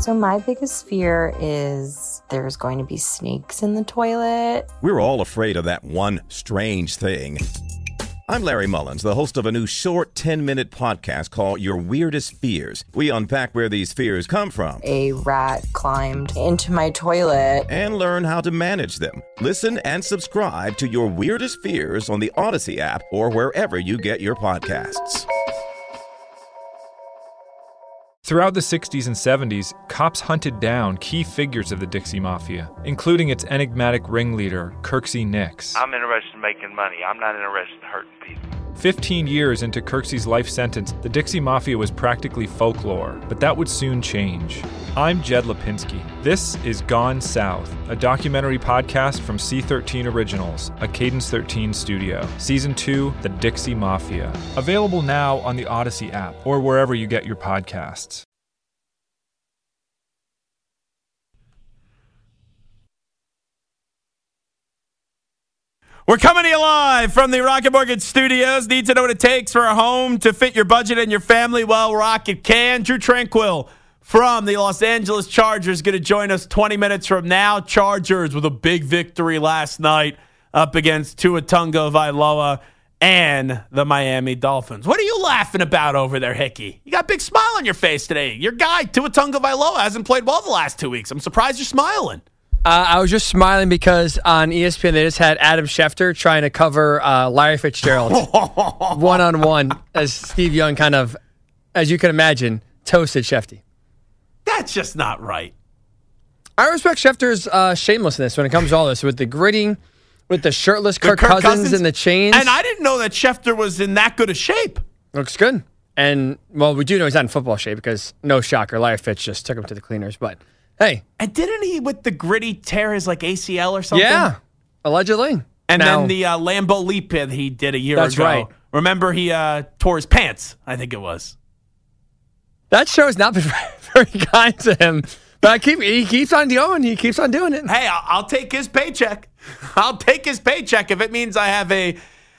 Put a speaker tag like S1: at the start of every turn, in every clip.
S1: So my biggest fear is there's going to be snakes in the toilet.
S2: We're all afraid of that one strange thing. I'm Larry Mullins, the host of a new short 10-minute podcast called Your Weirdest Fears. We unpack where these fears come from.
S1: A rat climbed into my toilet.
S2: And learn how to manage them. Listen and subscribe to Your Weirdest Fears on the Odyssey app or wherever you get your podcasts.
S3: Throughout the 60s and 70s, cops hunted down key figures of the Dixie Mafia, including its enigmatic ringleader, Kirksey Nix.
S4: I'm interested in making money. I'm not interested in hurting people.
S3: 15 years into Kirksey's life sentence, the Dixie Mafia was practically folklore, but that would soon change. I'm Jed Lipinski. This is Gone South, a documentary podcast from C13 Originals, a Cadence 13 studio. Season 2, The Dixie Mafia. Available now on the Odyssey app or wherever you get your podcasts.
S5: We're coming to you live from the Rocket Mortgage Studios. Need to know what it takes for a home to fit your budget and your family? Well, Rocket can. Drew Tranquill from the Los Angeles Chargers going to join us 20 minutes from now. Chargers with a big victory last night up against Tua Tagovailoa and the Miami Dolphins. What are you laughing about over there, Hickey? You got a big smile on your face today. Your guy, Tua Tagovailoa, hasn't played well the last 2 weeks. I'm surprised you're smiling.
S6: I was just smiling because on ESPN they just had Adam Schefter trying to cover Larry Fitzgerald one-on-one as Steve Young kind of, as you can imagine, toasted Shefty.
S5: That's just not right.
S6: I respect Schefter's shamelessness when it comes to all this, with the gritting, with the shirtless Kirk Cousins and the chains.
S5: And I didn't know that Schefter was in that good a shape.
S6: Looks good. And, well, we do know he's not in football shape because, no shocker, Larry Fitz just took him to the cleaners, but... Hey.
S5: And didn't he, with the gritty, tear his ACL or something?
S6: Yeah, allegedly.
S5: And then the Lambeau leap that he did a year ago.
S6: That's right.
S5: Remember, he tore his pants, I think it was.
S6: That show has not been very kind to him. But he keeps on going. He keeps on doing it.
S5: Hey, I'll take his paycheck. I'll take his paycheck if it means I have a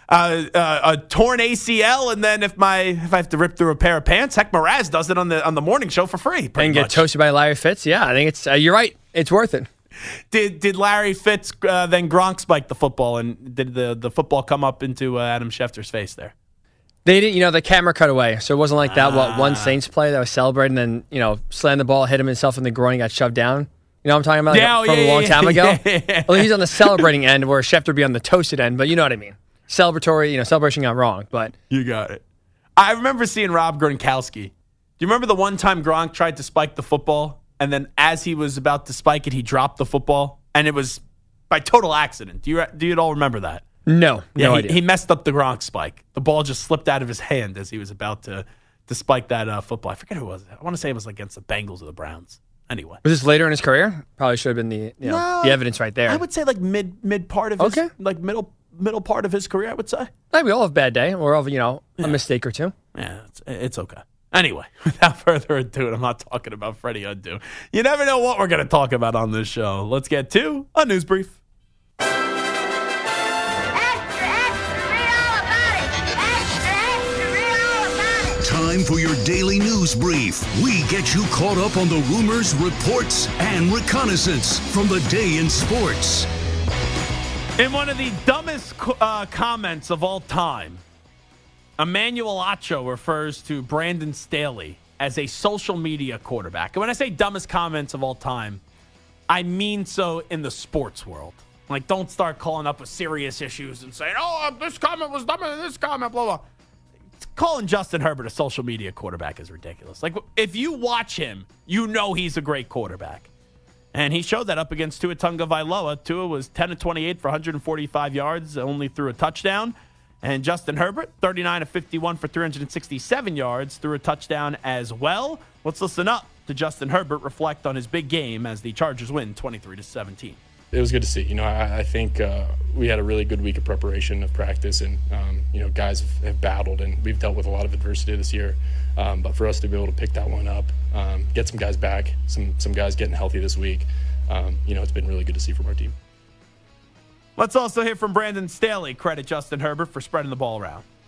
S5: torn ACL, and then if I have to rip through a pair of pants, heck, Mraz does it on the morning show for free.
S6: And get toasted by Larry Fitz. Yeah, I think it's you're right. It's worth it.
S5: Did Larry Fitz then Gronk spike the football, and did the football come up into Adam Schefter's face there?
S6: They didn't. The camera cut away, so it wasn't like that. One Saints play that was celebrating, and slammed the ball, hit himself in the groin, and got shoved down. You know what I'm talking about? From a long time ago.
S5: Yeah.
S6: Well, he's on the celebrating end, where Schefter be on the toasted end, but you know what I mean. Celebratory, celebration got wrong, but...
S5: You got it. I remember seeing Rob Gronkowski. Do you remember the one time Gronk tried to spike the football, and then as he was about to spike it, he dropped the football, and it was by total accident? Do you at all remember that?
S6: No, no idea.
S5: He messed up the Gronk spike. The ball just slipped out of his hand as he was about to spike that football. I forget who it was. I want to say it was against the Bengals or the Browns. Anyway.
S6: Was this later in his career? Probably should have been the evidence right there.
S5: I would say mid part of his... middle part of his career, I would say.
S6: We all have a bad day. We're all a mistake or two.
S5: Yeah, it's okay. Anyway, without further ado, and I'm not talking about Freddie Adu. You never know what we're going to talk about on this show. Let's get to a news brief.
S7: Extra, extra, read all about it. Extra, extra, read all about it.
S8: Time for your daily news brief. We get you caught up on the rumors, reports, and reconnaissance from the day in sports.
S5: In one of the dumbest comments of all time, Emmanuel Acho refers to Brandon Staley as a social media quarterback. And when I say dumbest comments of all time, I mean so in the sports world. Like, don't start calling up with serious issues and saying, this comment was dumber than this comment, blah, blah. Calling Justin Herbert a social media quarterback is ridiculous. Like, if you watch him, you know he's a great quarterback. And he showed that up against Tua Tagovailoa. Tua was 10 of 28 for 145 yards, only threw a touchdown. And Justin Herbert, 39 of 51 for 367 yards, threw a touchdown as well. Let's listen up to Justin Herbert reflect on his big game as the Chargers win 23-17.
S9: It was good to see. I think we had a really good week of preparation of practice, and guys have battled, and we've dealt with a lot of adversity this year. But for us to be able to pick that one up, get some guys back, some guys getting healthy this week, it's been really good to see from our team.
S5: Let's also hear from Brandon Staley. Credit Justin Herbert for spreading the ball around.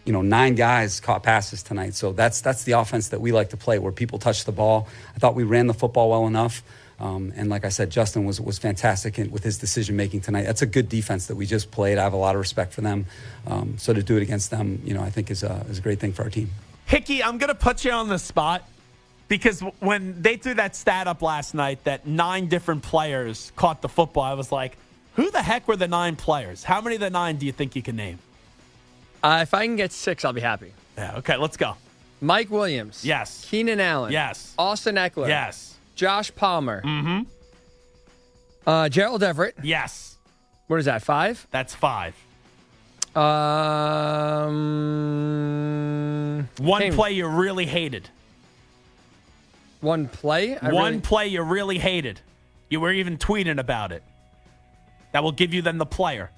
S10: 9 guys caught passes tonight. So that's the offense that we like to play, where people touch the ball. I thought we ran the football well enough. And like I said, Justin was fantastic with his decision-making tonight. That's a good defense that we just played. I have a lot of respect for them. So to do it against them, I think is a great thing for our team.
S5: Hickey, I'm going to put you on the spot because when they threw that stat up last night that 9 different players caught the football, I was like, who the heck were the 9 players? How many of the 9 do you think you can name?
S6: If I can get 6, I'll be happy.
S5: Yeah, okay, let's go.
S6: Mike Williams.
S5: Yes.
S6: Keenan Allen.
S5: Yes.
S6: Austin Eckler.
S5: Yes.
S6: Josh Palmer.
S5: Mm-hmm.
S6: Gerald Everett.
S5: Yes.
S6: What is that, 5?
S5: That's 5.
S6: One
S5: play you really hated.
S6: One play?
S5: One play you really hated. You were even tweeting about it. That will give you then the player.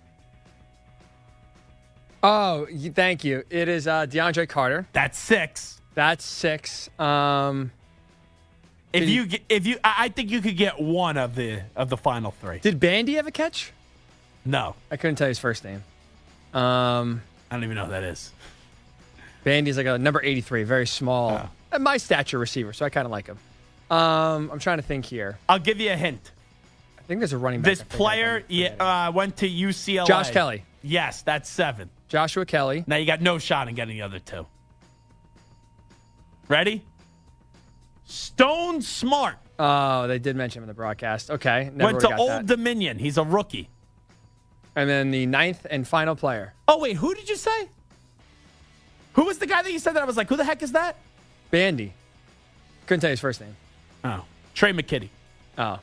S6: Oh, thank you. It is DeAndre Carter.
S5: That's 6.
S6: That's 6.
S5: I think you could get one of the final 3.
S6: Did Bandy have a catch?
S5: No.
S6: I couldn't tell you his first name.
S5: I don't even know who that is.
S6: Bandy's like a number 83, very small. My stature receiver, so I kind of like him. I'm trying to think here.
S5: I'll give you a hint.
S6: I think there's a running back.
S5: This player went to UCLA.
S6: Josh Kelly.
S5: Yes, that's 7.
S6: Joshua Kelly.
S5: Now you got no shot in getting the other 2. Ready? Stone Smart.
S6: Oh, they did mention him in the broadcast. Okay.
S5: Went to Old Dominion. He's a rookie.
S6: And then the 9th and final player.
S5: Oh, wait. Who did you say? Who was the guy that you said that I was like, who the heck is that?
S6: Bandy. Couldn't tell you his first name.
S5: Oh. Trey McKitty.
S6: Oh.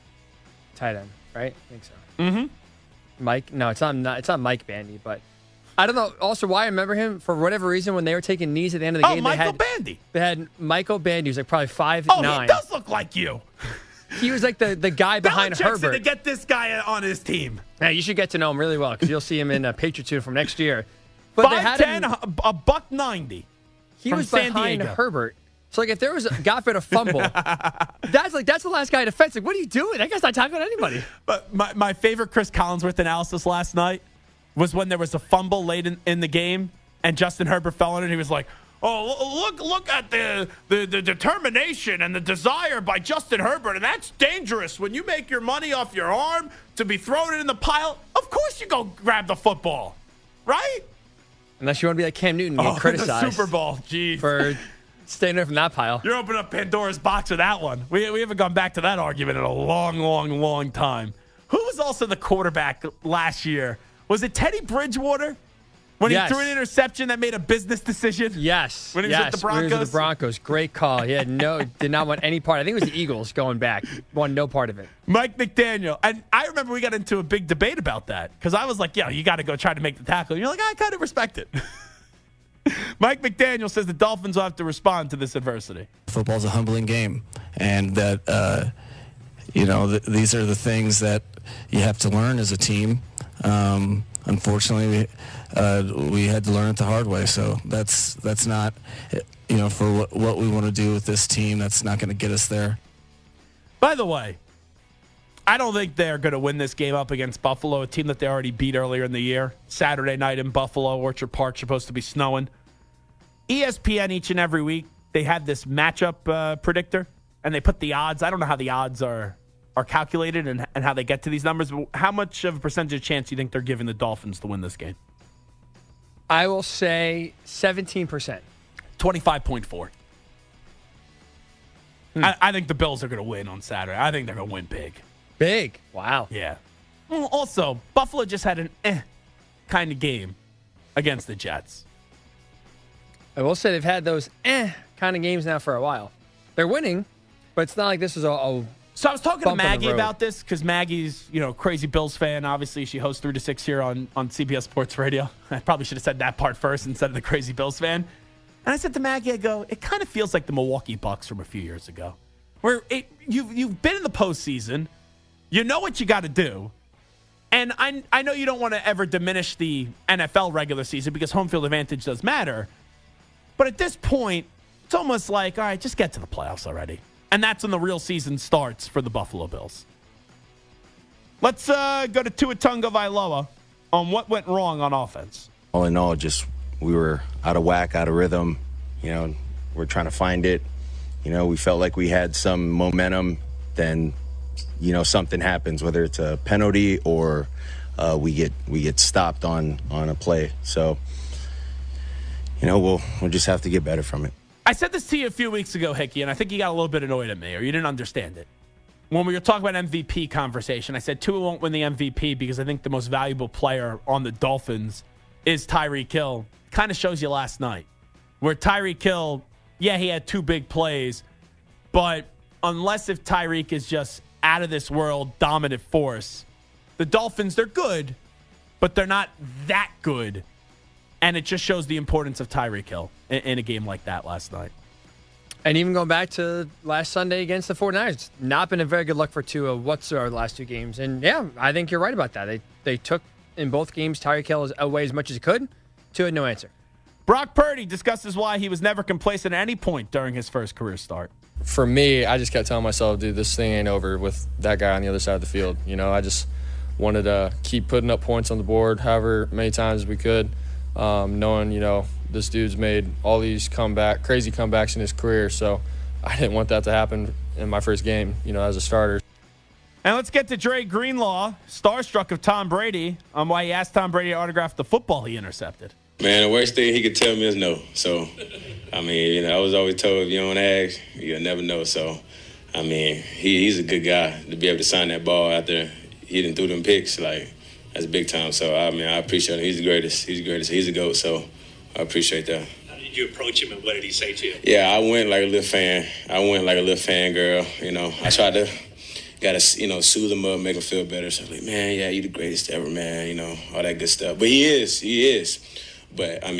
S6: Tight end, right? I think so.
S5: Mm-hmm.
S6: Mike? No, it's not Mike Bandy, but I don't know. Also, why I remember him, for whatever reason, when they were taking knees at the end of the game.
S5: Michael Bandy.
S6: They had Michael Bandy, who's like probably 5'9".
S5: Oh, he does look like you.
S6: He was like the guy behind Herbert.
S5: To get this guy on his team.
S6: Yeah, you should get to know him really well because you'll see him in Patriots from next year. But
S5: 5'10", $190.
S6: He was behind Herbert. So like if there was God forbid a fumble, that's the last guy in defense. Like, what are you doing? That guy's not talking to anybody.
S5: But my favorite Chris Collinsworth analysis last night was when there was a fumble late in the game and Justin Herbert fell on it. He was like, "Oh, look at the determination and the desire by Justin Herbert, and that's dangerous when you make your money off your arm to be thrown in the pile. Of course you go grab the football, right?
S6: Unless you want to be like Cam Newton and get criticized
S5: the Super Bowl, geez.
S6: For staying there from that pile.
S5: You're opening up Pandora's box with that one. We haven't gone back to that argument in a long, long, long time. Who was also the quarterback last year? Was it Teddy Bridgewater? When he threw an interception that made a business decision?
S6: Yes.
S5: When he was with the Broncos?
S6: When he was with the Broncos. Great call. He did not want any part. I think it was the Eagles going back. Won no part of it.
S5: Mike McDaniel. And I remember we got into a big debate about that because I was like, you got to go try to make the tackle. And you're like, I kind of respect it. Mike McDaniel says the Dolphins will have to respond to this adversity.
S11: Football's a humbling game, and that these are the things that you have to learn as a team. Unfortunately, we had to learn it the hard way. So that's not, for what we want to do with this team, that's not going to get us there.
S5: By the way, I don't think they're going to win this game up against Buffalo, a team that they already beat earlier in the year. Saturday night in Buffalo, Orchard Park, supposed to be snowing. ESPN each and every week, they had this matchup predictor, and they put the odds. I don't know how the odds are calculated and how they get to these numbers. But how much of a percentage chance do you think they're giving the Dolphins to win this game?
S6: I will say 17%.
S5: 25.4. I think the Bills are going to win on Saturday. I think they're going to win big.
S6: Big? Wow.
S5: Yeah. Well, also, Buffalo just had an kind of game against the Jets.
S6: I will say they've had those kind of games now for a while. They're winning, but it's not like this is a
S5: So I was talking to Maggie about this because Maggie's, crazy Bills fan. Obviously, she hosts 3 to 6 here on CBS Sports Radio. I probably should have said that part first instead of the crazy Bills fan. And I said to Maggie, I go, it kind of feels like the Milwaukee Bucks from a few years ago, where you've been in the postseason, you know what you got to do, and I know you don't want to ever diminish the NFL regular season because home field advantage does matter, but at this point, it's almost like, all right, just get to the playoffs already. And that's when the real season starts for the Buffalo Bills. Let's go to Tua Tagovailoa on what went wrong on offense.
S12: All in all, just we were out of whack, out of rhythm. We're trying to find it. We felt like we had some momentum. Then, something happens, whether it's a penalty or we get stopped on a play. So, we'll just have to get better from it.
S5: I said this to you a few weeks ago, Hickey, and I think you got a little bit annoyed at me, or you didn't understand it. When we were talking about MVP conversation, I said Tua won't win the MVP because I think the most valuable player on the Dolphins is Tyreek Hill. Kind of shows you last night, where Tyreek Hill, yeah, he had 2 big plays, but unless if Tyreek is just out of this world dominant force, the Dolphins, they're good, but they're not that good. And it just shows the importance of Tyreek Hill in a game like that last night.
S6: And even going back to last Sunday against the 49ers, not been a very good look for Tua whatsoever the last 2 games. And, yeah, I think you're right about that. They took, in both games, Tyreek Hill away as much as he could. Tua, no answer.
S5: Brock Purdy discusses why he was never complacent at any point during his first career start.
S13: For me, I just kept telling myself, dude, this thing ain't over with that guy on the other side of the field. I just wanted to keep putting up points on the board however many times as we could, knowing, this dude's made all these crazy comebacks in his career, so I didn't want that to happen in my first game, as a starter.
S5: And let's get to Dre Greenlaw, starstruck of Tom Brady, on why he asked Tom Brady to autograph the football he intercepted.
S14: Man, the worst thing he could tell me is no. So, I was always told if you don't ask, you'll never know. So, he's a good guy to be able to sign that ball after he didn't throw them picks. That's big time. So, I appreciate him. He's the greatest. He's a GOAT. So, I appreciate that.
S15: How did you approach him and what did he say to you?
S14: Yeah, I went like a little fan. Girl. I tried to, soothe him up, make him feel better. So, man, yeah, you the greatest ever, man, all that good stuff. But he is. But, and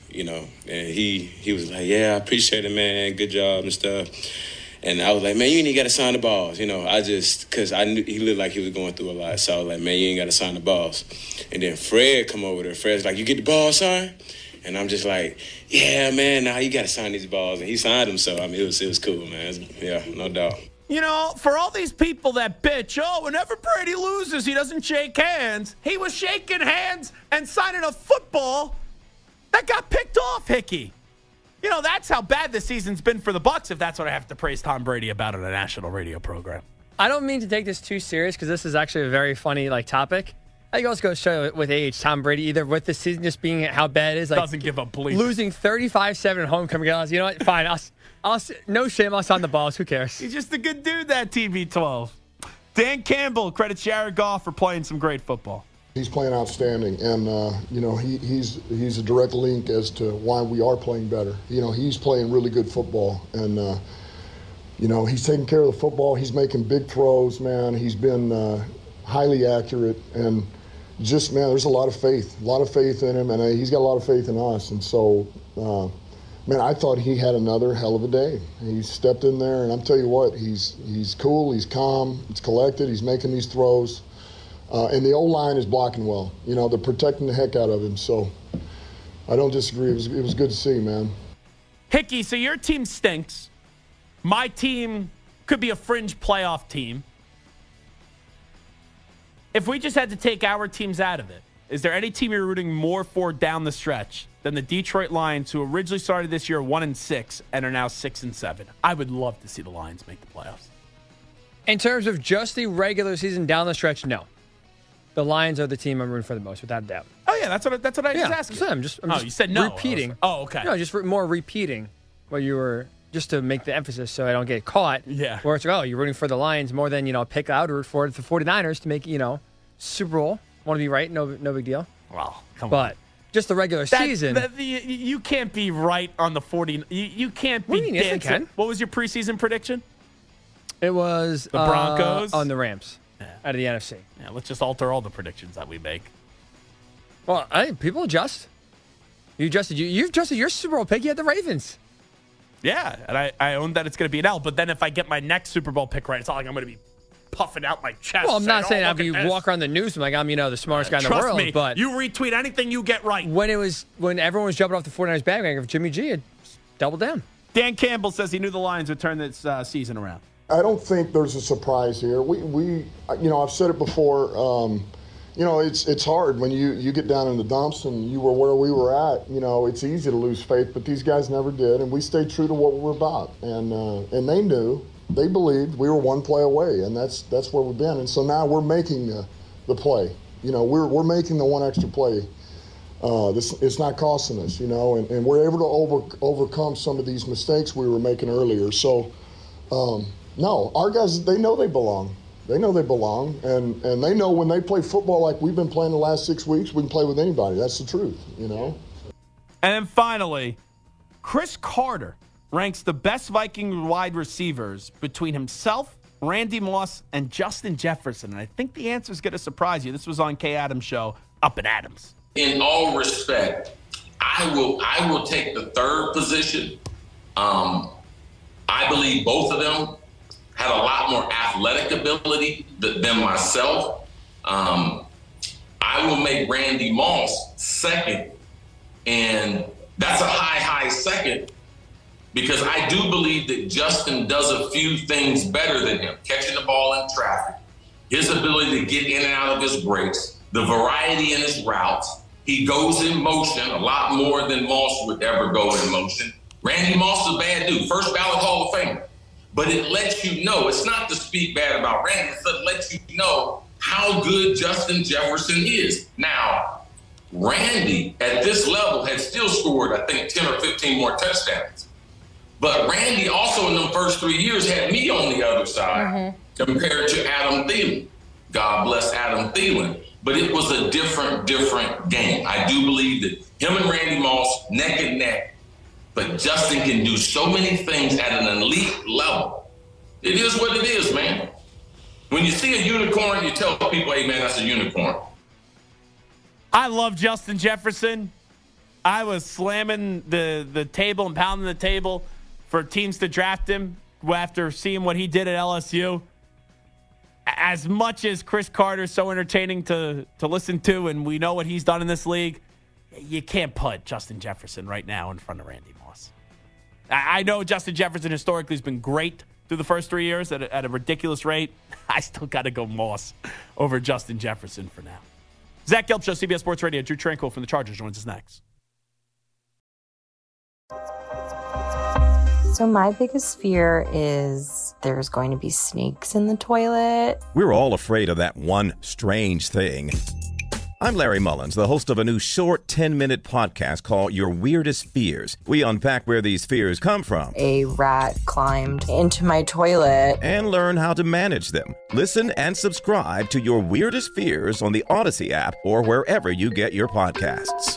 S14: he was like, yeah, I appreciate it, man. Good job and stuff. And I was like, man, you ain't got to sign the balls. Because I knew he looked like he was going through a lot. So I was like, man, you ain't got to sign the balls. And then Fred come over there. Fred's like, you get the ball signed? And I'm just like, yeah, man, now you got to sign these balls. And he signed them. So, it was cool, man. Yeah, no doubt.
S5: For all these people that bitch, whenever Brady loses, he doesn't shake hands. He was shaking hands and signing a football that got picked off, Hickey. That's how bad this season's been for the Bucs, if that's what I have to praise Tom Brady about on a national radio program.
S6: I don't mean to take this too serious because this is actually a very funny topic. I think also goes to show with age, Tom Brady, either with the season just being how bad it is,
S5: doesn't give a bleep.
S6: Losing 35-7 at homecoming games. You know what? Fine. I'll no shame. I'll sign the balls. Who cares?
S5: He's just a good dude, that TB12. Dan Campbell credits Jared Goff for playing some great football.
S16: He's playing outstanding, and he's a direct link as to why we are playing better. He's playing really good football, and he's taking care of the football. He's making big throws, man. He's been highly accurate, and just, man, there's a lot of faith in him, and he's got a lot of faith in us. And so, man, I thought he had another hell of a day. He stepped in there, and I'm telling you what, he's cool, he's calm, he's collected, he's making these throws. And the O-line is blocking well. They're protecting the heck out of him. So I don't disagree. It was good to see, man.
S5: Hickey, so your team stinks. My team could be a fringe playoff team. If we just had to take our teams out of it, is there any team you're rooting more for down the stretch than the Detroit Lions, who originally started this year 1-6 and are now 6-7? I would love to see the Lions make the playoffs.
S6: In terms of just the regular season down the stretch, no. The Lions are the team I'm rooting for the most, without a doubt.
S5: Oh, yeah, that's what I was asking.
S6: So I'm just
S5: you said no.
S6: Repeating.
S5: Okay.
S6: No, just more repeating what you were, just to make the emphasis so I don't get caught.
S5: Yeah.
S6: Where it's like, you're rooting for the Lions more than, pick out or root for the 49ers to make, Super Bowl. Want to be right? No big deal.
S5: Well, come on.
S6: But just the regular season.
S5: You can't be right on the 40. You can't be dancing.
S6: Yes, I can.
S5: What was your preseason prediction?
S6: It was
S5: the Broncos
S6: on the Rams. Out of the NFC.
S5: Yeah, let's just alter all the predictions that we make.
S6: Well, people adjust. You've adjusted your Super Bowl pick. You had the Ravens.
S5: Yeah, and I own that it's going to be an L. But then if I get my next Super Bowl pick right, it's not like I'm going to be puffing out my chest.
S6: Well, I'm not saying I'll be walk around the news like I'm the smartest guy in the world.
S5: Trust me,
S6: but
S5: you retweet anything you get right.
S6: When everyone was jumping off the 49ers bandwagon of Jimmy G, it doubled down.
S5: Dan Campbell says he knew the Lions would turn this season around.
S16: I don't think there's a surprise here. We I've said it before. it's hard when you get down in the dumps and you were where we were at. It's easy to lose faith, but these guys never did, and we stayed true to what we were about. And they knew, they believed we were one play away, and that's where we've been. And so now we're making the play. We're making the one extra play. It's not costing us, and we're able to overcome some of these mistakes we were making earlier. So, no, our guys, they know they belong. They know they belong, and they know when they play football like we've been playing the last 6 weeks, we can play with anybody. That's the truth, And
S5: then finally, Chris Carter ranks the best Viking wide receivers between himself, Randy Moss, and Justin Jefferson. And I think the answer is going to surprise you. This was on Kay Adams' show, Up and Adams.
S17: In all respect, I will take the third position. I believe both of them had a lot more athletic ability than myself. I will make Randy Moss second, and that's a high second, because I do believe that Justin does a few things better than him. Catching the ball in traffic, his ability to get in and out of his breaks, the variety in his routes. He goes in motion a lot more than Moss would ever go in motion. Randy Moss is a bad dude, first ballot Hall of Famer. But it lets you know, it's not to speak bad about Randy, it lets you know how good Justin Jefferson is. Now, Randy, at this level, had still scored, I think, 10 or 15 more touchdowns. But Randy also in the first 3 years had me on the other side compared to Adam Thielen. God bless Adam Thielen. But it was a different game. I do believe that him and Randy Moss, neck and neck. But Justin can do so many things at an elite level. It is what it is, man. When you see a unicorn, you tell people, hey, man, that's a unicorn.
S5: I love Justin Jefferson. I was slamming the table and pounding the table for teams to draft him after seeing what he did at LSU. As much as Chris Carter is so entertaining to listen to, and we know what he's done in this league, you can't put Justin Jefferson right now in front of Randy Moss. I know Justin Jefferson historically has been great through the first 3 years at a ridiculous rate. I still got to go Moss over Justin Jefferson for now. Zach Gelb Show, CBS Sports Radio. Drew Tranquil from the Chargers joins us next.
S1: So my biggest fear is there's going to be snakes in the toilet.
S2: We're all afraid of that one strange thing. I'm Larry Mullins, the host of a new short 10-minute podcast called Your Weirdest Fears. We unpack where these fears come from.
S1: A rat climbed into my toilet.
S2: And learn how to manage them. Listen and subscribe to Your Weirdest Fears on the Odyssey app or wherever you get your podcasts.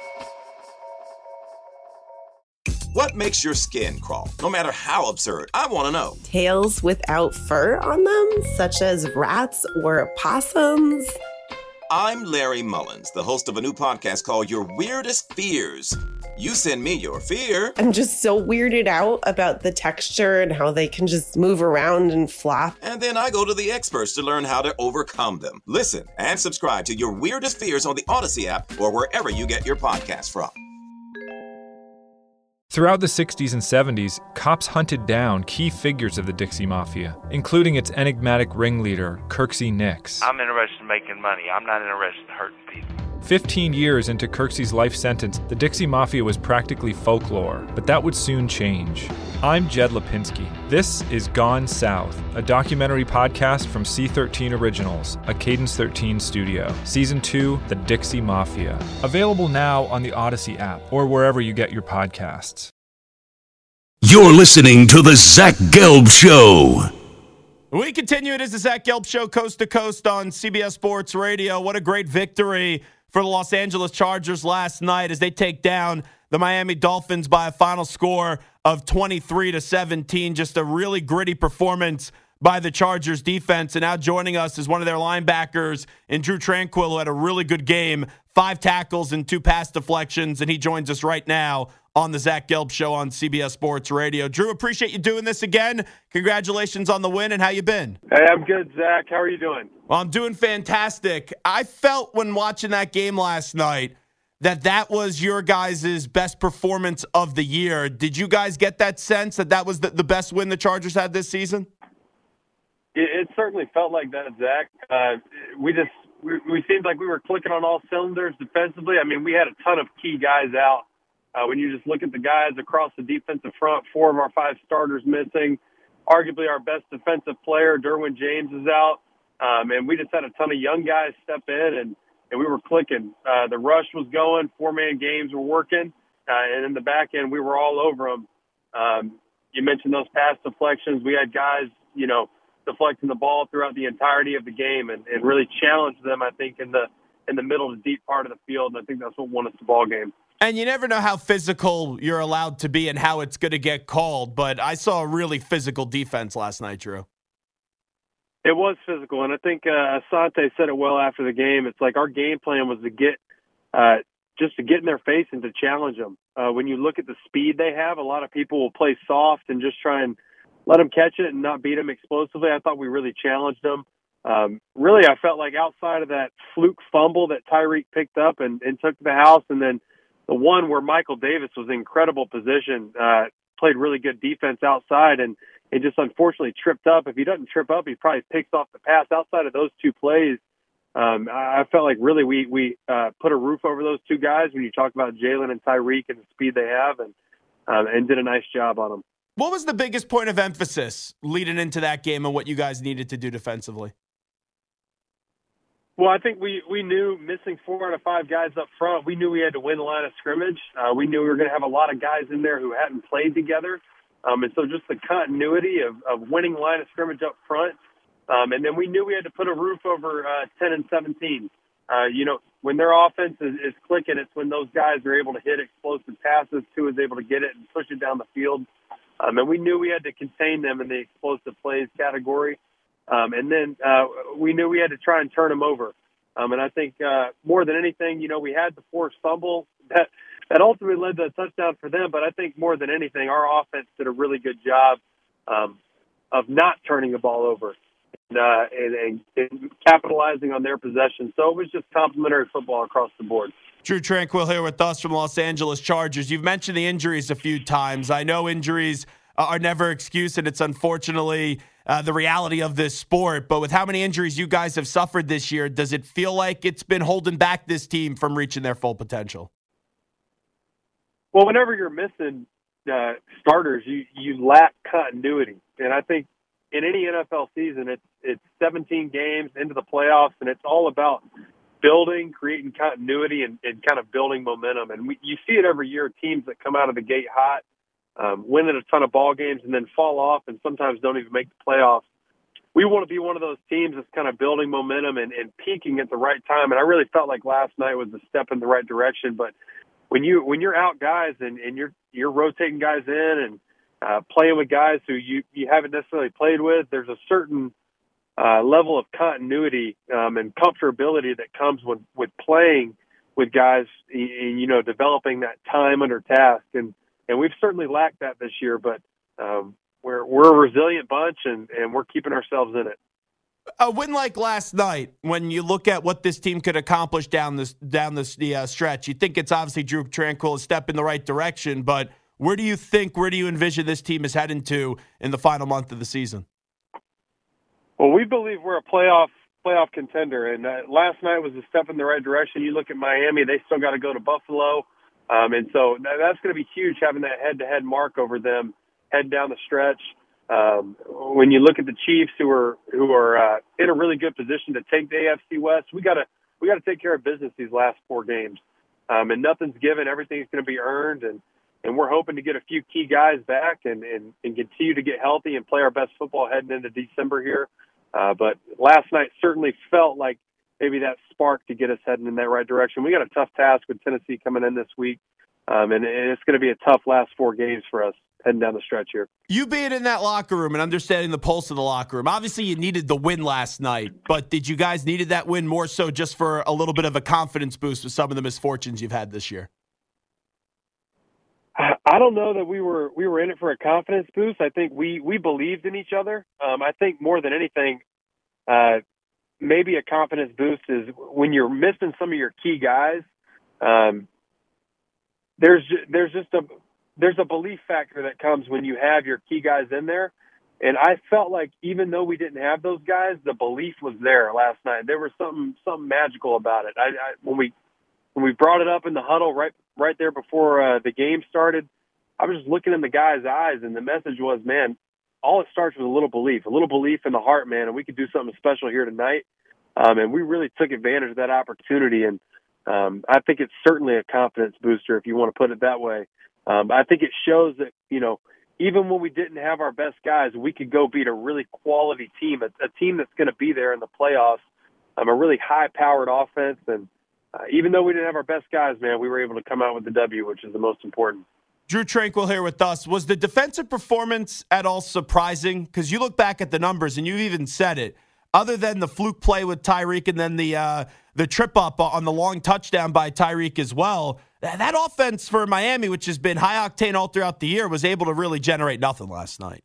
S18: What makes your skin crawl? No matter how absurd, I want to know.
S19: Tails without fur on them, such as rats or opossums.
S18: I'm Larry Mullins, the host of a new podcast called Your Weirdest Fears. You send me your fear.
S19: I'm just so weirded out about the texture and how they can just move around and flop.
S18: And then I go to the experts to learn how to overcome them. Listen and subscribe to Your Weirdest Fears on the Odyssey app or wherever you get your podcasts from.
S3: Throughout the 60s and 70s, cops hunted down key figures of the Dixie Mafia, including its enigmatic ringleader, Kirksey Nix.
S4: I'm interested in making money. I'm not interested in hurting people.
S3: 15 years into Kirksey's life sentence, the Dixie Mafia was practically folklore, but that would soon change. I'm Jed Lipinski. This is Gone South, a documentary podcast from C13 Originals, a Cadence 13 studio. Season 2, The Dixie Mafia. Available now on the Odyssey app or wherever you get your podcasts.
S8: You're listening to The Zach Gelb Show.
S5: We continue. It is the Zach Gelb Show, coast to coast on CBS Sports Radio. What a great victory for the Los Angeles Chargers last night as they take down the Miami Dolphins by a final score of 23-17. Just a really gritty performance by the Chargers defense. And now joining us is one of their linebackers in Drew Tranquil, who had a really good game, 5 tackles and 2 pass deflections. And he joins us right now on the Zach Gelb Show on CBS Sports Radio. Drew, appreciate you doing this again. Congratulations on the win, and how you been?
S20: Hey, I'm good, Zach. How are you doing?
S5: Well, I'm doing fantastic. I felt when watching that game last night that was your guys' best performance of the year. Did you guys get that sense that was the best win the Chargers had this season?
S20: It certainly felt like that, Zach. We we seemed like we were clicking on all cylinders defensively. I mean, we had a ton of key guys out. When you just look at the guys across the defensive front, 4 of our 5 starters missing. Arguably our best defensive player, Derwin James, is out. And we just had a ton of young guys step in, and we were clicking. The rush was going, 4-man games were working, and in the back end, we were all over them. You mentioned those pass deflections. We had guys, deflecting the ball throughout the entirety of the game and really challenged them, I think, in the middle to deep part of the field, and I think that's what won us the ball game.
S5: And you never know how physical you're allowed to be and how it's going to get called, but I saw a really physical defense last night, Drew.
S20: It was physical, and I think Asante said it well after the game. It's like our game plan was to get in their face and to challenge them. When you look at the speed they have, a lot of people will play soft and just try and let them catch it and not beat them explosively. I thought we really challenged them. Really, I felt like outside of that fluke fumble that Tyreek picked up and took to the house, and then the one where Michael Davis was in incredible position, played really good defense outside, and it just unfortunately tripped up. If he doesn't trip up, he probably picks off the pass. Outside of those 2 plays, I felt like really we put a roof over those 2 guys when you talk about Jalen and Tyreek and the speed they have, and did a nice job on them.
S5: What was the biggest point of emphasis leading into that game and what you guys needed to do defensively?
S20: Well, I think we knew missing 4 out of 5 guys up front, we knew we had to win the line of scrimmage. We knew we were going to have a lot of guys in there who hadn't played together. And so just the continuity of winning line of scrimmage up front. And then we knew we had to put a roof over 10 and 17. When their offense is clicking, it's when those guys are able to hit explosive passes. Tua is able to get it and push it down the field. And we knew we had to contain them in the explosive plays category. And then we knew we had to try and turn them over. And I think more than anything, we had the forced fumble that ultimately led to a touchdown for them. But I think more than anything, our offense did a really good job of not turning the ball over and capitalizing on their possession. So it was just complimentary football across the board.
S5: Drew Tranquill here with us from Los Angeles Chargers. You've mentioned the injuries a few times. I know injuries are never excuse, and it's unfortunately the reality of this sport. But with how many injuries you guys have suffered this year, does it feel like it's been holding back this team from reaching their full potential?
S20: Well, whenever you're missing starters, you lack continuity. And I think in any NFL season, it's 17 games into the playoffs, and it's all about building, creating continuity, and kind of building momentum. And you see it every year, teams that come out of the gate hot, winning a ton of ball games and then fall off and sometimes don't even make the playoffs. We want to be one of those teams that's kind of building momentum and peaking at the right time. And I really felt like last night was a step in the right direction. But when you're out guys and you're rotating guys in and playing with guys who you haven't necessarily played with, there's a certain level of continuity and comfortability that comes with playing with guys and, developing that time under task. And we've certainly lacked that this year, but we're a resilient bunch, and we're keeping ourselves in it.
S5: A win like last night, when you look at what this team could accomplish down the stretch, you think it's obviously Drew Tranquill a step in the right direction, but where do you envision this team is heading to in the final month of the season?
S20: Well, we believe we're a playoff contender, and last night was a step in the right direction. You look at Miami; they still got to go to Buffalo, and so that's going to be huge having that head-to-head mark over them heading down the stretch. When you look at the Chiefs, who are in a really good position to take the AFC West, we got to take care of business these last 4 games, and nothing's given; everything's going to be earned, and we're hoping to get a few key guys back and continue to get healthy and play our best football heading into December here. But last night certainly felt like maybe that spark to get us heading in that right direction. We got a tough task with Tennessee coming in this week, and it's going to be a tough last 4 games for us heading down the stretch here.
S5: You being in that locker room and understanding the pulse of the locker room, obviously you needed the win last night, but did you guys needed that win more so just for a little bit of a confidence boost with some of the misfortunes you've had this year?
S20: I don't know that we were in it for a confidence boost. I think we believed in each other. I think more than anything, maybe a confidence boost is when you're missing some of your key guys. There's a belief factor that comes when you have your key guys in there, And I felt like even though we didn't have those guys, the belief was there last night. There was something magical about it. When we brought it up in the huddle right there before the game started, I was just looking in the guys' eyes, and the message was, man, all it starts with a little belief in the heart, man, and we could do something special here tonight. And we really took advantage of that opportunity. And I think it's certainly a confidence booster, if you want to put it that way. I think it shows that, even when we didn't have our best guys, we could go beat a really quality team, a team that's going to be there in the playoffs, a really high-powered offense. And even though we didn't have our best guys, man, we were able to come out with the W, which is the most important.
S2: Drew Tranquill here with us. Was the defensive performance at all surprising? Because you look back at the numbers, and you even said it. Other than the fluke play with Tyreek and then the trip up on the long touchdown by Tyreek as well, that offense for Miami, which has been high octane all throughout the year, was able to really generate nothing last night.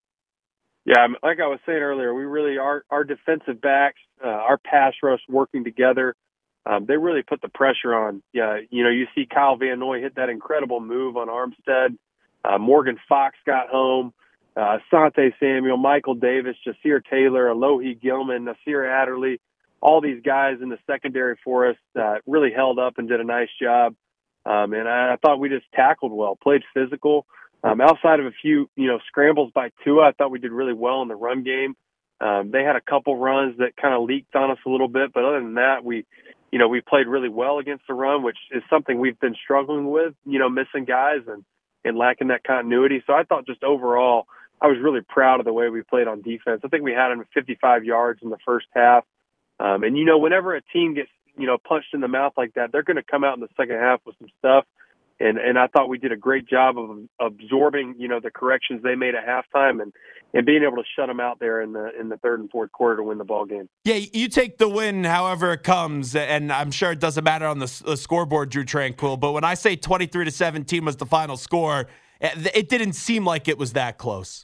S20: Yeah, like I was saying earlier, we really our defensive backs, our pass rush working together. They really put the pressure on. Yeah, you see Kyle Van Noy hit that incredible move on Armstead. Morgan Fox got home. Asante Samuel, Michael Davis, Jasir Taylor, Alohi Gilman, Nasir Adderley, all these guys in the secondary for us really held up and did a nice job. And I thought we just tackled well, played physical. Outside of a few, scrambles by Tua, I thought we did really well in the run game. They had a couple runs that kind of leaked on us a little bit, but other than that, we played really well against the run, which is something we've been struggling with, missing guys and lacking that continuity. So I thought just overall, I was really proud of the way we played on defense. I think we had them at 55 yards in the first half. And, whenever a team gets, punched in the mouth like that, they're going to come out in the second half with some stuff. And I thought we did a great job of absorbing, the corrections they made at halftime and being able to shut them out there in the third and fourth quarter to win the ball game.
S2: Yeah, you take the win however it comes, and I'm sure it doesn't matter on the scoreboard, Drew Tranquill, but when I say 23-17 was the final score, it didn't seem like it was that close.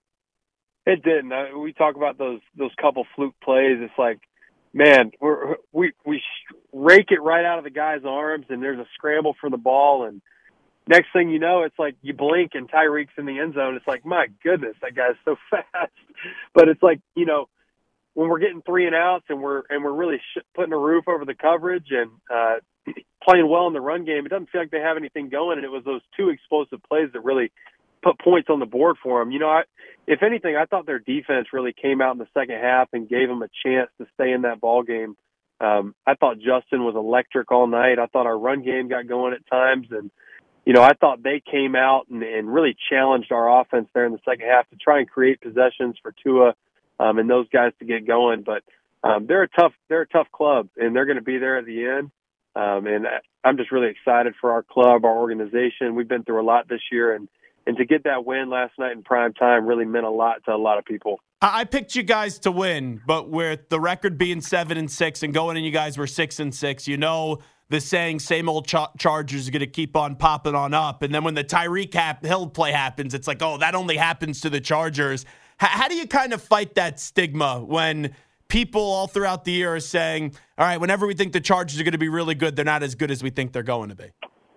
S20: It didn't. We talk about those couple fluke plays. It's like, man, we rake it right out of the guy's arms, and there's a scramble for the ball, and next thing you know, it's like you blink and Tyreek's in the end zone. It's like, my goodness, that guy's so fast. But it's like, when we're getting 3 and outs and we're really putting a roof over the coverage and playing well in the run game, it doesn't feel like they have anything going. And it was those 2 explosive plays that really put points on the board for them. If anything, I thought their defense really came out in the second half and gave them a chance to stay in that ball game. I thought Justin was electric all night. I thought our run game got going at times. And, I thought they came out and really challenged our offense there in the second half to try and create possessions for Tua and those guys to get going. But they're a tough club, and they're going to be there at the end. And I'm just really excited for our club, our organization. We've been through a lot this year, and to get that win last night in prime time really meant a lot to a lot of people.
S2: I picked you guys to win, but with the record being 7-6 and going in, you guys were 6-6. The saying, same old Chargers are going to keep on popping on up. And then when the Tyreek Hill play happens, it's like, oh, that only happens to the Chargers. How do you kind of fight that stigma when people all throughout the year are saying, all right, whenever we think the Chargers are going to be really good, they're not as good as we think they're going to be?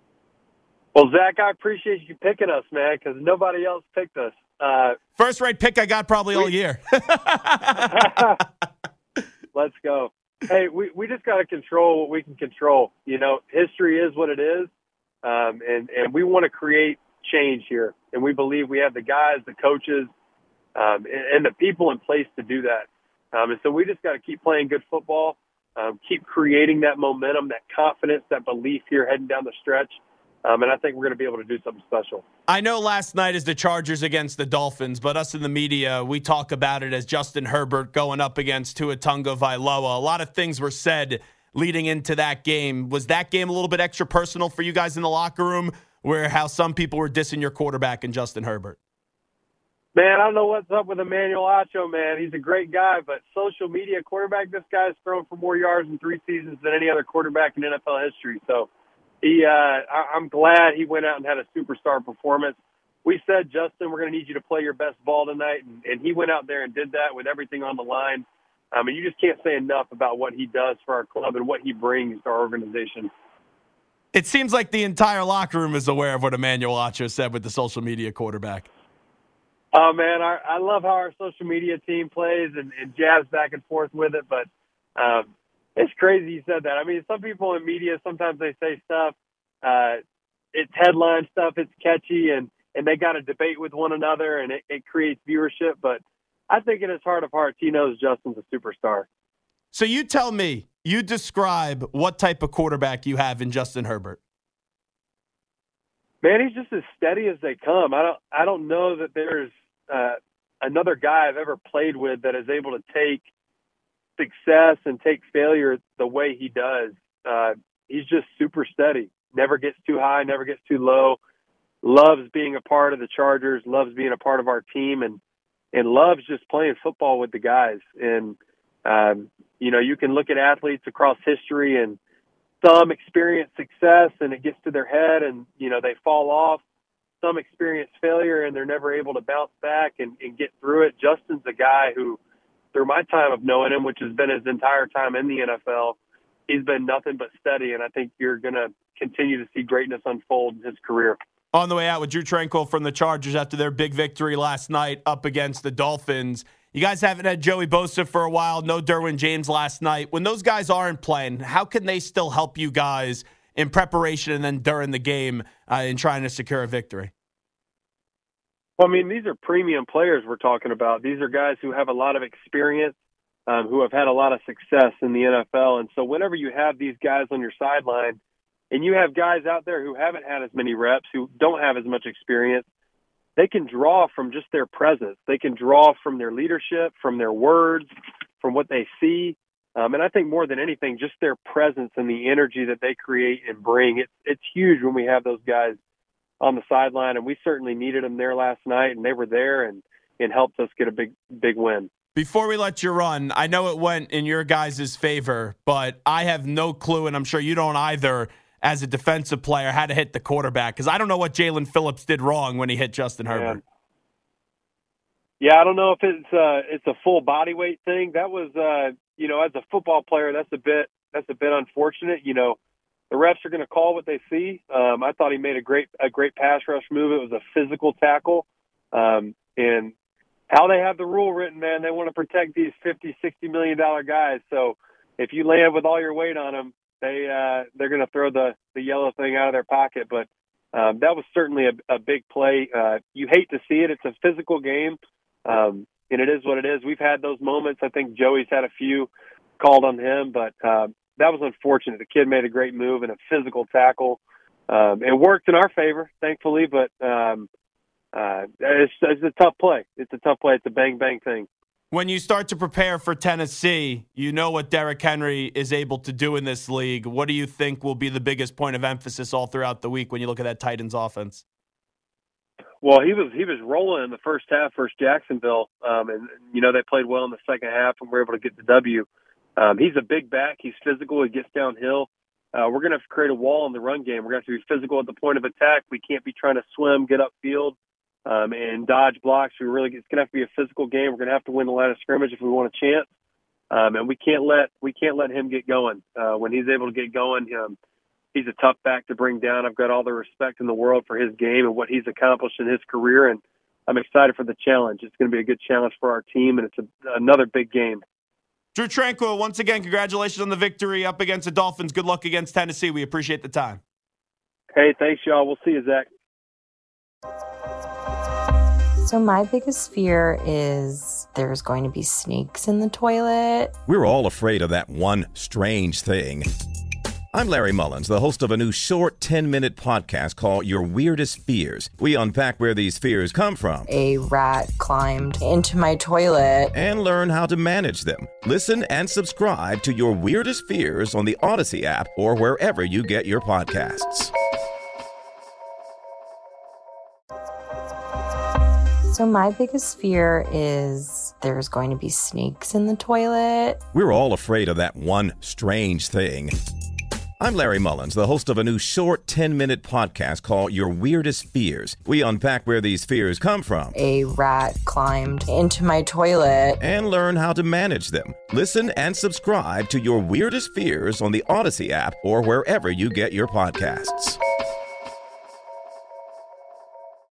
S20: Well, Zach, I appreciate you picking us, man, because nobody else picked us.
S2: First-rate pick I got probably all year.
S20: Let's go. Hey, we just got to control what we can control. History is what it is, and we want to create change here. And we believe we have the guys, the coaches, and the people in place to do that. And so we just got to keep playing good football, keep creating that momentum, that confidence, that belief here heading down the stretch. And I think we're going to be able to do something special.
S2: I know last night is the Chargers against the Dolphins, but us in the media, we talk about it as Justin Herbert going up against Tua Tagovailoa. A lot of things were said leading into that game. Was that game a little bit extra personal for you guys in the locker room, where how some people were dissing your quarterback and Justin Herbert?
S20: Man, I don't know what's up with Emmanuel Acho, man. He's a great guy, but social media quarterback, this guy's thrown for more yards in 3 seasons than any other quarterback in NFL history. So I'm glad he went out and had a superstar performance. We said, Justin, we're going to need you to play your best ball tonight, and he went out there and did that with everything on the line. And you just can't say enough about what he does for our club and what he brings to our organization.
S2: It seems like the entire locker room is aware of what Emmanuel Acho said with the social media quarterback.
S20: Oh, man, I love how our social media team plays and jabs back and forth with it, but it's crazy you said that. I mean, some people in media, sometimes they say stuff, it's headline stuff, it's catchy, and they got to debate with one another, and it creates viewership, but I think in his heart of hearts, he knows Justin's a superstar.
S2: So you tell me, you describe what type of quarterback you have in Justin Herbert.
S20: Man, he's just as steady as they come. I don't know that there's another guy I've ever played with that is able to take success and take failure the way he does. He's just super steady. Never gets too high, never gets too low. Loves being a part of the Chargers, loves being a part of our team, and loves just playing football with the guys. And, you can look at athletes across history and some experience success and it gets to their head and, they fall off. Some experience failure and they're never able to bounce back and get through it. Justin's a guy who, through my time of knowing him, which has been his entire time in the NFL, he's been nothing but steady. And I think you're going to continue to see greatness unfold in his career.
S2: On the way out with Drew Tranquill from the Chargers after their big victory last night up against the Dolphins. You guys haven't had Joey Bosa for a while, no Derwin James last night. When those guys aren't playing, how can they still help you guys in preparation and then during the game in trying to secure a victory?
S20: Well, I mean, these are premium players we're talking about. These are guys who have a lot of experience, who have had a lot of success in the NFL. And so whenever you have these guys on your sideline and you have guys out there who haven't had as many reps, who don't have as much experience, they can draw from just their presence. They can draw from their leadership, from their words, from what they see. And I think more than anything, just their presence and the energy that they create and bring. It's huge when we have those guys on the sideline, and we certainly needed them there last night, and they were there and helped us get a big win.
S2: Before we let you run, I know it went in your guys' favor, but I have no clue, and I'm sure you don't either, as a defensive player, how to hit the quarterback, because I don't know what Jalen Phillips did wrong when he hit Justin Herbert.
S20: Yeah, I don't know if it's a full body weight thing. That was, as a football player, that's a bit unfortunate. The refs are going to call what they see. I thought he made a great pass rush move. It was a physical tackle, and how they have the rule written, man, they want to protect these $50, $60 million guys. So if you land with all your weight on them, they're going to throw the yellow thing out of their pocket. But that was certainly a big play. You hate to see it. It's a physical game, and it is what it is. We've had those moments. I think Joey's had a few called on him, but that was unfortunate. The kid made a great move and a physical tackle. It worked in our favor, thankfully, but it's a tough play. It's a tough play. It's a bang-bang thing.
S2: When you start to prepare for Tennessee, you know what Derrick Henry is able to do in this league. What do you think will be the biggest point of emphasis all throughout the week when you look at that Titans offense?
S20: Well, he was rolling in the first half versus Jacksonville, and they played well in the second half and were able to get the W. He's a big back. He's physical. He gets downhill. We're going to have to create a wall in the run game. We're going to have to be physical at the point of attack. We can't be trying to swim, get upfield, and dodge blocks. It's going to have to be a physical game. We're going to have to win the line of scrimmage if we want a chance. And we can't let him get going. When he's able to get going, he's a tough back to bring down. I've got all the respect in the world for his game and what he's accomplished in his career, and I'm excited for the challenge. It's going to be a good challenge for our team, and it's another big game.
S2: Drew Tranquill, once again, congratulations on the victory up against the Dolphins. Good luck against Tennessee. We appreciate the time.
S20: Hey, thanks, y'all. We'll see you, Zach.
S1: So my biggest fear is there's going to be snakes in the toilet.
S21: We're all afraid of that one strange thing. I'm Larry Mullins, the host of a new short 10-minute podcast called Your Weirdest Fears. We unpack where these fears come from.
S1: A rat climbed into my toilet.
S21: And learn how to manage them. Listen and subscribe to Your Weirdest Fears on the Odyssey app or wherever you get your podcasts.
S1: So my biggest fear is there's going to be snakes in the toilet.
S21: We're all afraid of that one strange thing. I'm Larry Mullins, the host of a new short 10-minute podcast called Your Weirdest Fears. We unpack where these fears come from.
S1: A rat climbed into my toilet.
S21: And learn how to manage them. Listen and subscribe to Your Weirdest Fears on the Odyssey app or wherever you get your podcasts.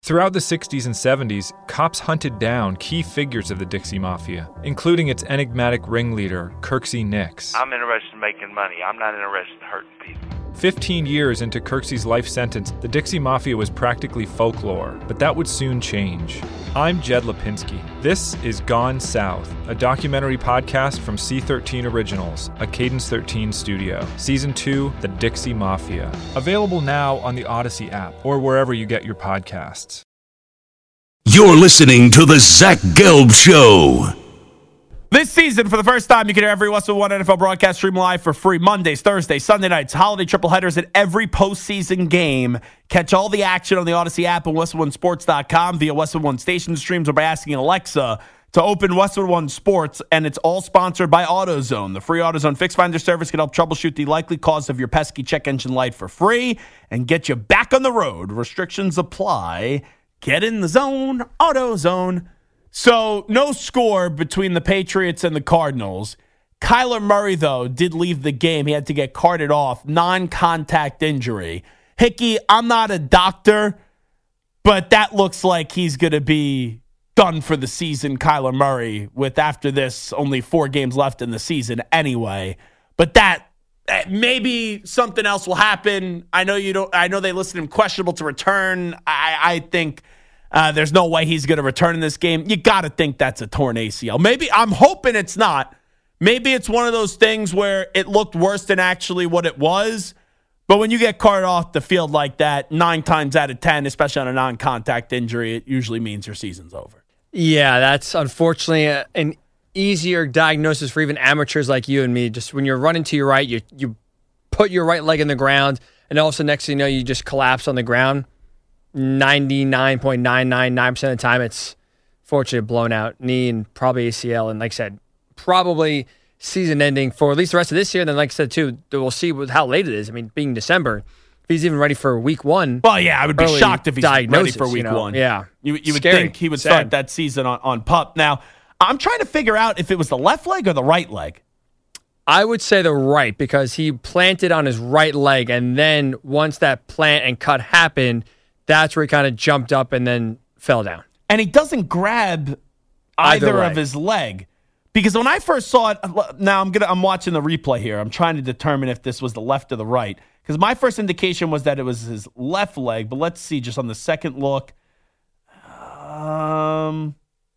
S3: Throughout the 60s and 70s, cops hunted down key figures of the Dixie Mafia, including its enigmatic ringleader, Kirksey Nix.
S4: I'm interested in making money. I'm not interested in hurting people.
S3: 15 years into Kirksey's life sentence, the Dixie Mafia was practically folklore, but that would soon change. I'm Jed Lipinski. This is Gone South, a documentary podcast from C13 Originals, a Cadence 13 studio. Season 2, The Dixie Mafia. Available now on the Odyssey app or wherever you get your podcasts.
S8: You're listening to The Zach Gelb Show.
S2: This season, for the first time, you can hear every Westwood One NFL broadcast stream live for free Mondays, Thursdays, Sunday nights, holiday triple headers at every postseason game. Catch all the action on the Odyssey app and WestwoodOneSports.com via Westwood One station streams or by asking Alexa to open Westwood One Sports, and it's all sponsored by AutoZone. The free AutoZone Fix Finder service can help troubleshoot the likely cause of your pesky check engine light for free and get you back on the road. Restrictions apply. Get in the zone, AutoZone. So, no score between the Patriots and the Cardinals. Kyler Murray, though, did leave the game. He had to get carted off. Non-contact injury. Hickey, I'm not a doctor, but that looks like he's going to be done for the season, Kyler Murray, with after this only 4 games left in the season anyway. But that, maybe something else will happen. I know they listed him questionable to return. I think there's no way he's going to return in this game. You got to think that's a torn ACL. Maybe, I'm hoping it's not. Maybe it's one of those things where it looked worse than actually what it was. But when you get carted off the field like that, 9 times out of 10, especially on a non-contact injury, it usually means your season's over.
S6: Yeah, that's unfortunately an easier diagnosis for even amateurs like you and me. Just when you're running to your right, you put your right leg in the ground, and all of a sudden, next thing you know, you just collapse on the ground. 99.999% of the time, it's fortunately a blown out knee and probably ACL. And like I said, probably season ending for at least the rest of this year. And then, like I said, too, we'll see how late it is. I mean, being December, if he's even ready for week 1.
S2: Well, yeah, I would be shocked if he's ready for week 1.
S6: Yeah.
S2: You would think he would start that season on PUP. Now, I'm trying to figure out if it was the left leg or the right leg.
S6: I would say the right, because he planted on his right leg. And then once that plant and cut happened, that's where he kind of jumped up and then fell down.
S2: And he doesn't grab either of his leg. Because when I first saw it, now I'm watching the replay here. I'm trying to determine if this was the left or the right. Because my first indication was that it was his left leg. But let's see, just on the second look. I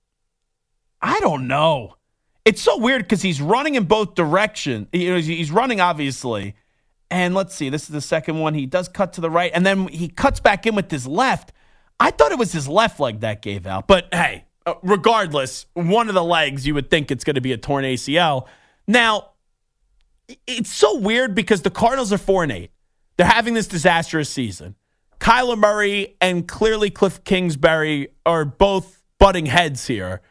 S2: don't know. It's so weird because he's running in both directions. He's running, obviously. And let's see, this is the second one. He does cut to the right, and then he cuts back in with his left. I thought it was his left leg that gave out. But, hey, regardless, one of the legs, you would think it's going to be a torn ACL. Now, it's so weird because the Cardinals are 4-8. They're having this disastrous season. Kyler Murray and clearly Cliff Kingsbury are both butting heads here.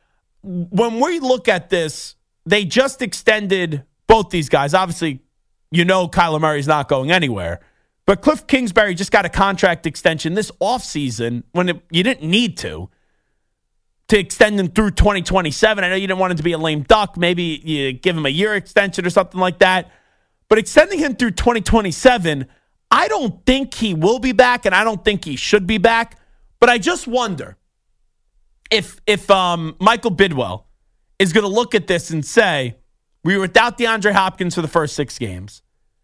S2: When we look at this, they just extended both these guys. Obviously, Kyler Murray's not going anywhere. But Cliff Kingsbury just got a contract extension this offseason when you didn't need to extend him through 2027. I know you didn't want him to be a lame duck. Maybe you give him a year extension or something like that. But extending him through 2027, I don't think he will be back, and I don't think he should be back. But I just wonder if Michael Bidwell is going to look at this and say, we were without DeAndre Hopkins for the first 6 games.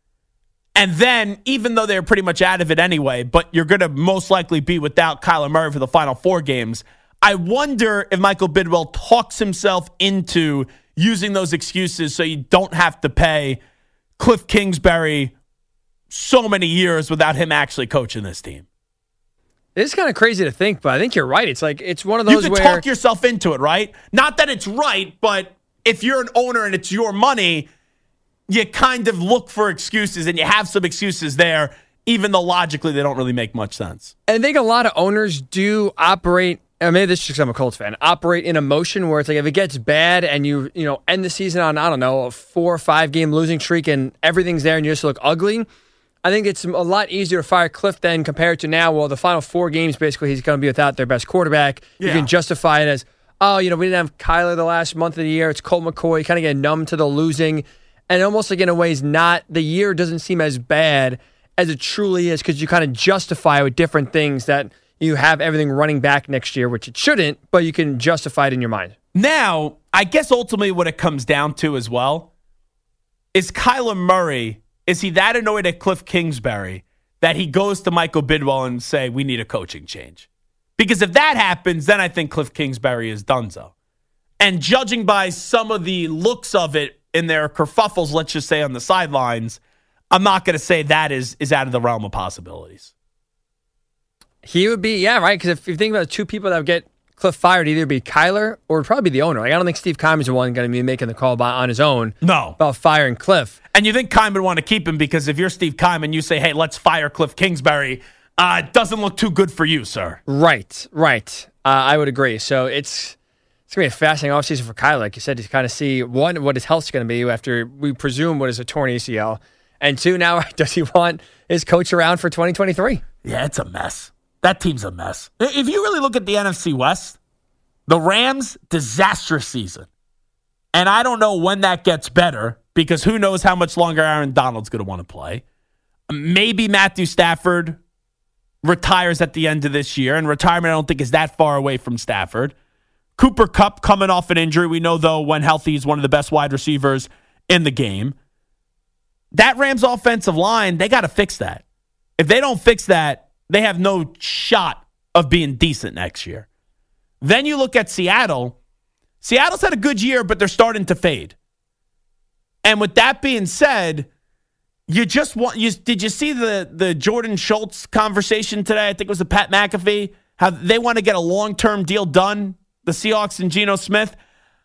S2: And then, even though they're pretty much out of it anyway, but you're going to most likely be without Kyler Murray for the final 4 games, I wonder if Michael Bidwell talks himself into using those excuses so you don't have to pay Cliff Kingsbury so many years without him actually coaching this team.
S6: It's kind of crazy to think, but I think you're right. It's like, it's one of those
S2: where
S6: you
S2: can talk yourself into it, right? Not that it's right, but if you're an owner and it's your money, you kind of look for excuses, and you have some excuses there, even though logically they don't really make much sense.
S6: And I think a lot of owners do operate, and maybe this is because I'm a Colts fan, operate in emotion where it's like if it gets bad and you end the season on, I don't know, a 4 or 5 game losing streak and everything's there and you just look ugly, I think it's a lot easier to fire Cliff than compared to now. Well, the final 4 games, basically, he's going to be without their best quarterback. Yeah. You can justify it as, we didn't have Kyler the last month of the year. It's Colt McCoy. You kind of get numb to the losing. And almost like in a way, the year doesn't seem as bad as it truly is because you kind of justify it with different things that, you have everything running back next year, which it shouldn't, but you can justify it in your mind.
S5: Now, I guess ultimately what it comes down to as well is Kyler Murray, is he that annoyed at Cliff Kingsbury that he goes to Michael Bidwell and say, we need a coaching change? Because if that happens, then I think Cliff Kingsbury is donezo. And judging by some of the looks of it in their kerfuffles, let's just say on the sidelines, I'm not going to say that is out of the realm of possibilities.
S6: He would be, yeah, right? Because if you think about the two people that would get Cliff fired, either be Kyler or probably the owner. Like, I don't think Steve Keim's the one going to be making the call on his own about firing Cliff.
S5: And you think Keim would want to keep him because if you're Steve Keim and you say, hey, let's fire Cliff Kingsbury, it doesn't look too good for you, sir.
S6: Right. I would agree. So it's going to be a fascinating offseason for Kyler, like you said, to kind of see, one, what his health's going to be after we presume what is a torn ACL, and two, now, does he want his coach around for 2023?
S5: Yeah, it's a mess. That team's a mess. If you really look at the NFC West, the Rams, disastrous season. And I don't know when that gets better because who knows how much longer Aaron Donald's going to want to play. Maybe Matthew Stafford retires at the end of this year, and retirement I don't think is that far away from Stafford. Cooper Kupp coming off an injury. We know, though, when healthy, he's one of the best wide receivers in the game. That Rams offensive line, they got to fix that. If they don't fix that, they have no shot of being decent next year. Then you look at Seattle. Seattle's had a good year, but they're starting to fade. And with that being said, did you see the Jordan Schultz conversation today? I think it was the Pat McAfee. How they want to get a long-term deal done, the Seahawks and Geno Smith.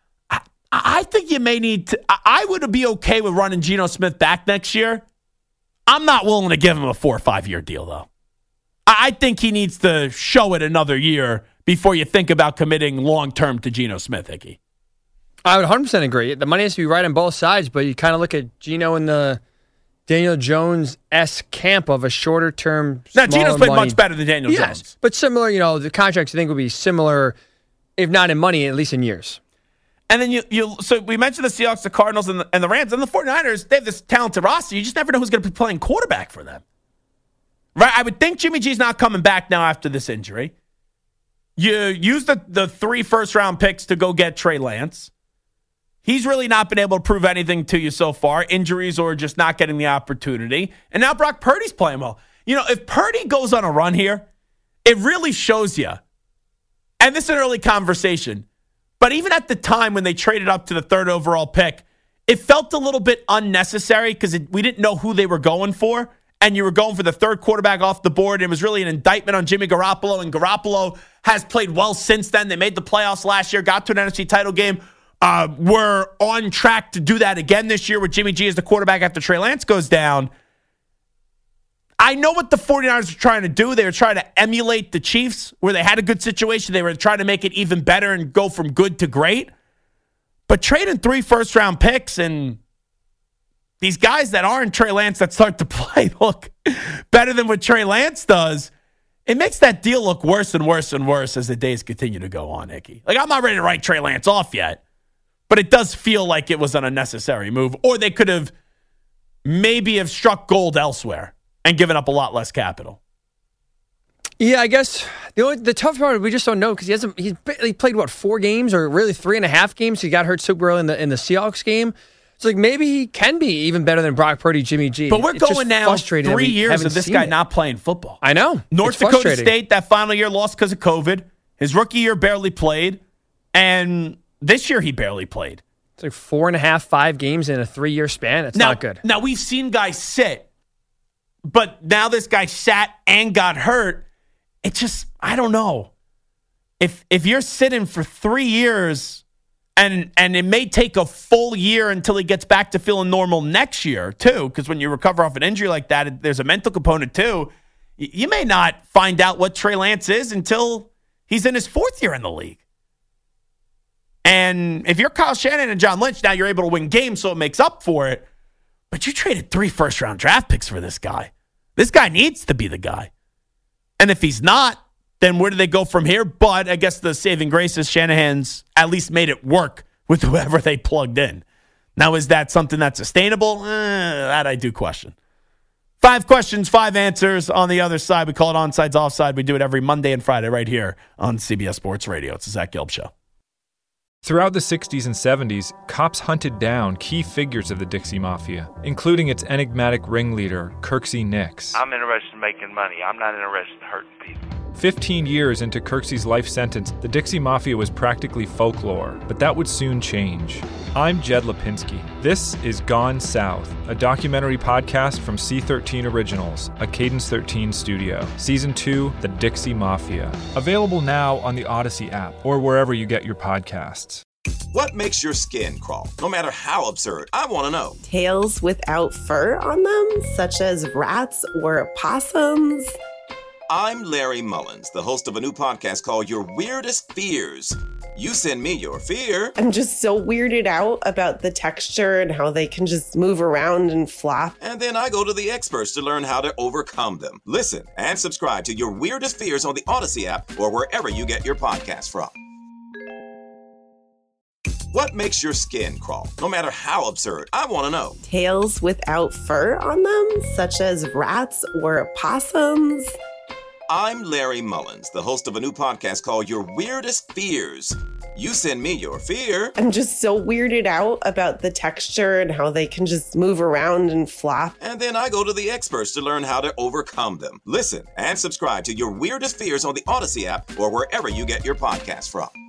S5: I think you may need to. I would be okay with running Geno Smith back next year. I'm not willing to give him a 4 or 5 year deal, though. I think he needs to show it another year before you think about committing long-term to Geno Smith, Hickey.
S6: I would 100% agree. The money has to be right on both sides, but you kind of look at Geno in the Daniel Jones-esque camp of a shorter-term,
S5: now, Geno's played much better than Daniel Jones.
S6: But similar, the contracts I think would be similar, if not in money, at least in years.
S5: And then so we mentioned the Seahawks, the Cardinals, and the Rams, and the 49ers, they have this talented roster. You just never know who's going to be playing quarterback for them. Right? I would think Jimmy G's not coming back now after this injury. You use the 3 first-round picks to go get Trey Lance. He's really not been able to prove anything to you so far. Injuries or just not getting the opportunity. And now Brock Purdy's playing well. If Purdy goes on a run here, it really shows you. And this is an early conversation. But even at the time when they traded up to the 3rd overall pick, it felt a little bit unnecessary because we didn't know who they were going for. And you were going for the 3rd quarterback off the board. And it was really an indictment on Jimmy Garoppolo. And Garoppolo has played well since then. They made the playoffs last year, got to an NFC title game. We're on track to do that again this year with Jimmy G as the quarterback after Trey Lance goes down. I know what the 49ers are trying to do. They were trying to emulate the Chiefs where they had a good situation. They were trying to make it even better and go from good to great. But trading 3 first-round picks and these guys that aren't Trey Lance that start to play look better than what Trey Lance does, it makes that deal look worse and worse and worse as the days continue to go on, Hickey. Like, I'm not ready to write Trey Lance off yet, but it does feel like it was an unnecessary move. Or they could have maybe have struck gold elsewhere and given up a lot less capital.
S6: Yeah, I guess the tough part we just don't know because he played 4 games or really 3.5 games. He got hurt super early in the Seahawks game. So maybe he can be even better than Brock Purdy, Jimmy G.
S5: But we're going now 3 years of this guy not playing football.
S6: I know.
S5: North Dakota State that final year lost because of COVID. His rookie year barely played, and this year he barely played.
S6: It's like 4.5, 5 games in a 3-year span. It's not good.
S5: Now we've seen guys sit, but now this guy sat and got hurt. It just, I don't know. If you're sitting for 3 years and it may take a full year until he gets back to feeling normal next year too, because when you recover off an injury like that, there's a mental component too. You may not find out what Trey Lance is until he's in his 4th year in the league. And if you're Kyle Shanahan and John Lynch, now you're able to win games, so it makes up for it. But you traded 3 first-round draft picks for this guy. This guy needs to be the guy. And if he's not, then where do they go from here? But I guess the saving grace is Shanahan's at least made it work with whoever they plugged in. Now, is that something that's sustainable? That I do question.
S2: 5 questions, 5 answers on the other side. We call it Onsides, Offside. We do it every Monday and Friday right here on CBS Sports Radio. It's the Zach Gelb Show.
S3: Throughout the 60s and 70s, cops hunted down key figures of the Dixie Mafia, including its enigmatic ringleader, Kirksey Nix.
S4: I'm interested in making money. I'm not interested in hurting people.
S3: 15 years into Kirksey's life sentence, the Dixie Mafia was practically folklore, but that would soon change. I'm Jed Lipinski. This is Gone South, a documentary podcast from C13 Originals, a Cadence 13 studio. Season 2, The Dixie Mafia. Available now on the Odyssey app or wherever you get your podcasts.
S18: What makes your skin crawl? No matter how absurd, I want to know.
S19: Tails without fur on them, such as rats or possums.
S18: I'm Larry Mullins, the host of a new podcast called Your Weirdest Fears. You send me your fear.
S19: I'm just so weirded out about the texture and how they can just move around and flop.
S18: And then I go to the experts to learn how to overcome them. Listen and subscribe to Your Weirdest Fears on the Odyssey app or wherever you get your podcasts from. What makes your skin crawl? No matter how absurd, I want to know.
S19: Tails without fur on them, such as rats or possums.
S18: I'm Larry Mullins, the host of a new podcast called Your Weirdest Fears. You send me your fear.
S19: I'm just so weirded out about the texture and how they can just move around and flop.
S18: And then I go to the experts to learn how to overcome them. Listen and subscribe to Your Weirdest Fears on the Odyssey app or wherever you get your podcasts from.